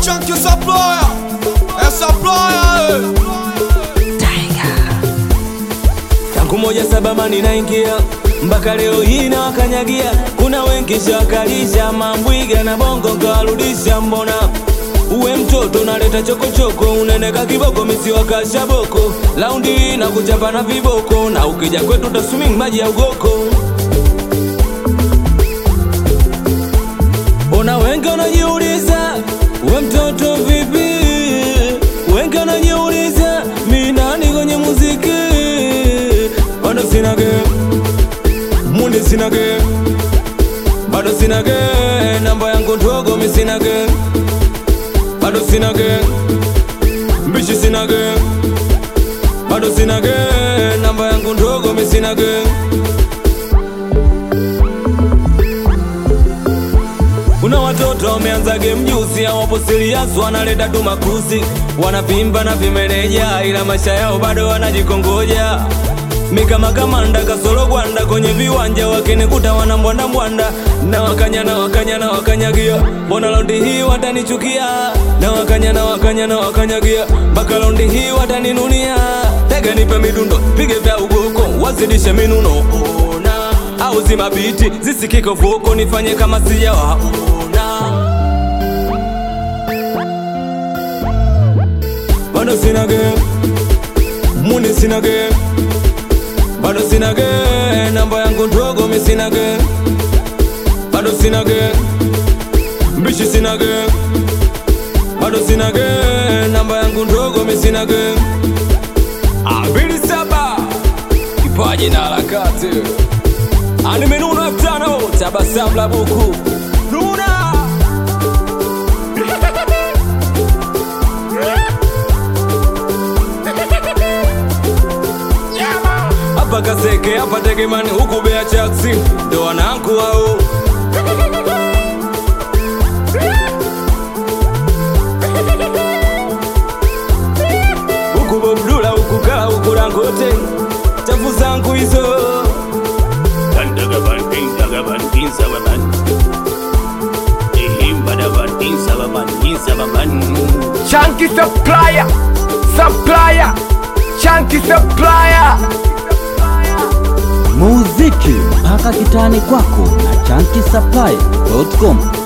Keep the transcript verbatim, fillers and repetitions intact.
Chunky supplier, a supplier. Tangu moja saba mani naingia mpaka leo hii na wakanyagia. Kuna wengi shakalisha mambwiga na bongo kawarudisha. Mbona uwe mtoto naleta choko choko, uneneka kiboko misi wakasha boko. Laundi na kuchapa na viboko, na ukija kwetu tasuming maji ya ugoko. Ona wengi wanajiuliza uwe mtoto vipi, wengi wanajiuliza mimi nani kwenye muziki. Bado sinage, mundi sinage, bado sinage, namba yangu ndogo mi sinage. Bado sinage, mbishi sinage, bado sinage, namba yangu ndogo mi sinage. Kuna watoto wameanza game juzi, hawapo serious, wanaleta tu makuzi. Wanapimba na vimeneja, ila maisha yao bado wanajikongoja. Mika makamanda kasolo gwanda, kwenye viwanja wakinikuta wanambwanda mbwanda. Na wakanya na wakanya na wakanyagia, mbona laundi hii watanichukia. Na wakanya na wakanya na wakanyagia, mpaka laundi hii wataninunia. Tega nipe midundo, pige vya ugoko, wazidishe minuno. Ona au zima biti, zisikike voko, nifanye kama sijawaona. Bado sinage, mundi sinage, bado sinage, namba yangu ndogo mi sinage. Bado sinage, mbishi sinage, bado sinage, namba yangu ndogo mi sinage. Abili saba, kipaji na harakati. Anime Nuna F-tano, tabasamu la buku Nuna. Hapa kaseke, hapa tegemani, huku bea chaksi, ndo wanangu wao. Huku Bobdula, huku Kala, huku Rangote, chafu zangu hizo. Chunky supplier, supplier, Chunky supplier. Muziki mpaka kitani kwako na chunky supplier dot com.